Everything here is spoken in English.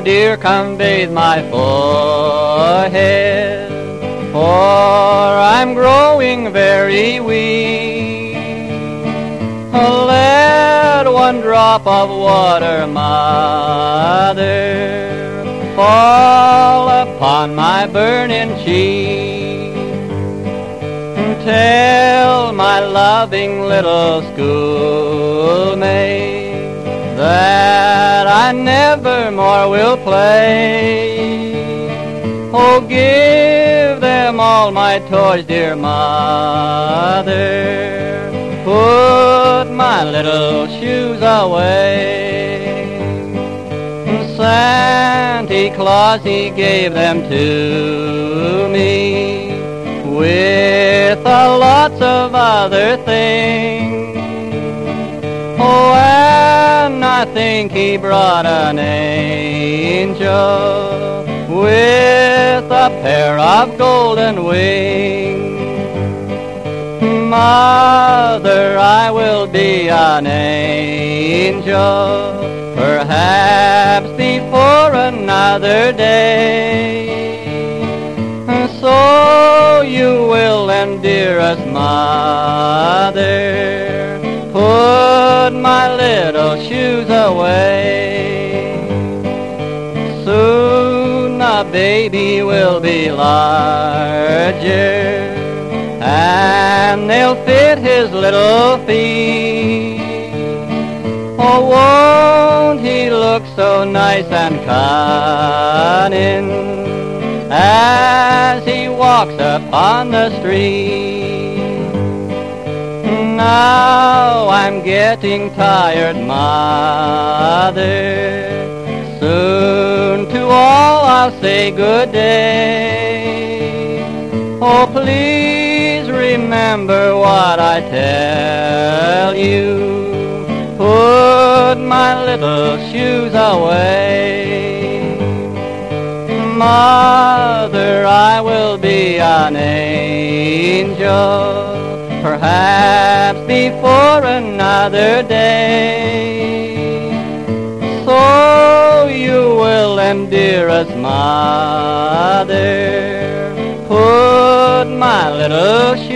dear, come bathe my forehead, for I'm growing very weak. Let one drop of water, Mother, fall upon my burning cheek. Tell my loving little schoolmate that I never more will play. Oh, give them all my toys, dear Mother, put my little shoes away. Santa Claus, he gave them to me, with lots of other things. Oh, and I think he brought an angel with a pair of golden wings. Mother, I will be an angel, perhaps before another day. So you will, and dearest Mother, put my little shoes away. Soon a baby will be larger, and they'll fit his little feet. Oh, won't he look so nice and cunning as he walks upon the street? Now I'm getting tired, Mother, soon to all I'll say good day. Oh, please remember what I tell you, put my little shoes away. Mother, I will be an angel, perhaps before another day. So you will, and dearest Mother, put my little shoes